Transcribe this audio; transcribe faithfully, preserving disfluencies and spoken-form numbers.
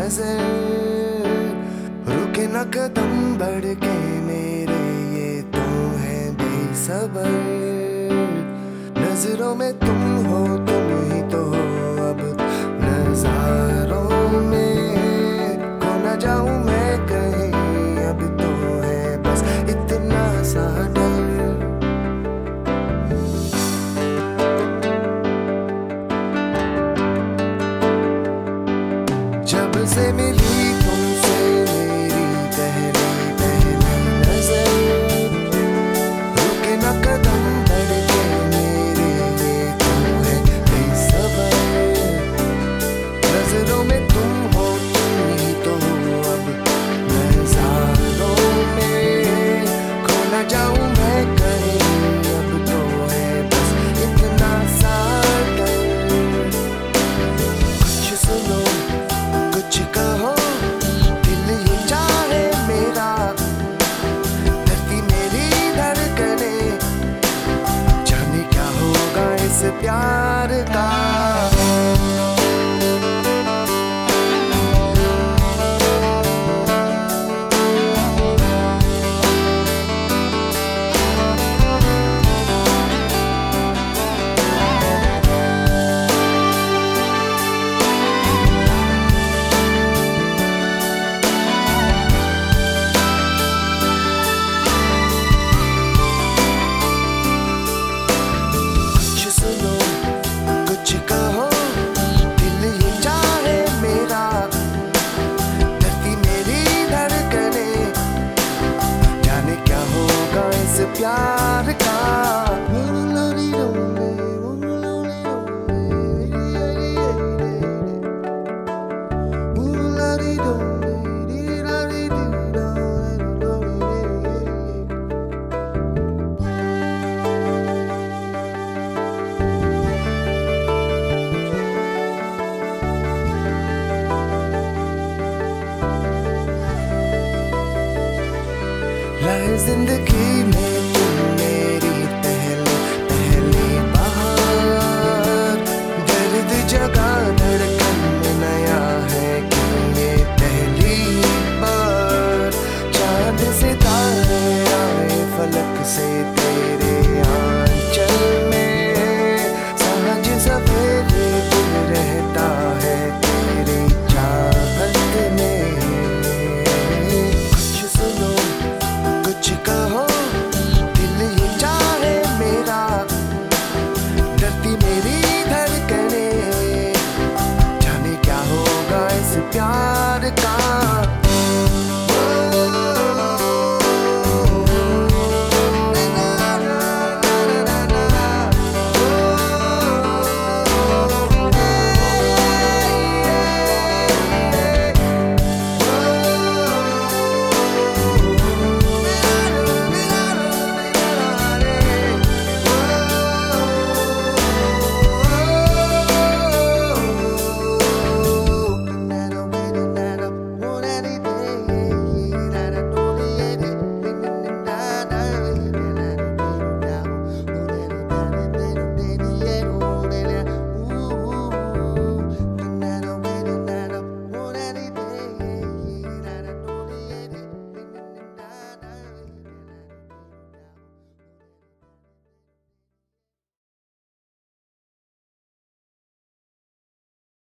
नजर, रुके न कदम बढ़ के मेरे, ये तो है बेसबर। नजरों में तुम हो, तुम ही तो हो अब नजारों में। खो न जाऊं मैं कहीं, अब तो है बस इतना सा डर। जब से मिली तुमसे मेरी पहली पहली नजर, रुके न कदम बढ़ के मेरे, ये तो है बेसबर। नजरों में तुम हो, तुम ही तो हो अब नजारों में। खो न जाऊं मैं कहीं, अब तो है बस इतना सा डर। कुछ सुनो कुछ कहो, दिल ये चाहे मेरा, धरती मेरी धड़कने, जाने क्या होगा इस प्यार का। कुछ कहो, दिल ये चाहे मेरा, धरती मेरी धड़कने, जाने क्या होगा इस प्यार का। जिंदगी में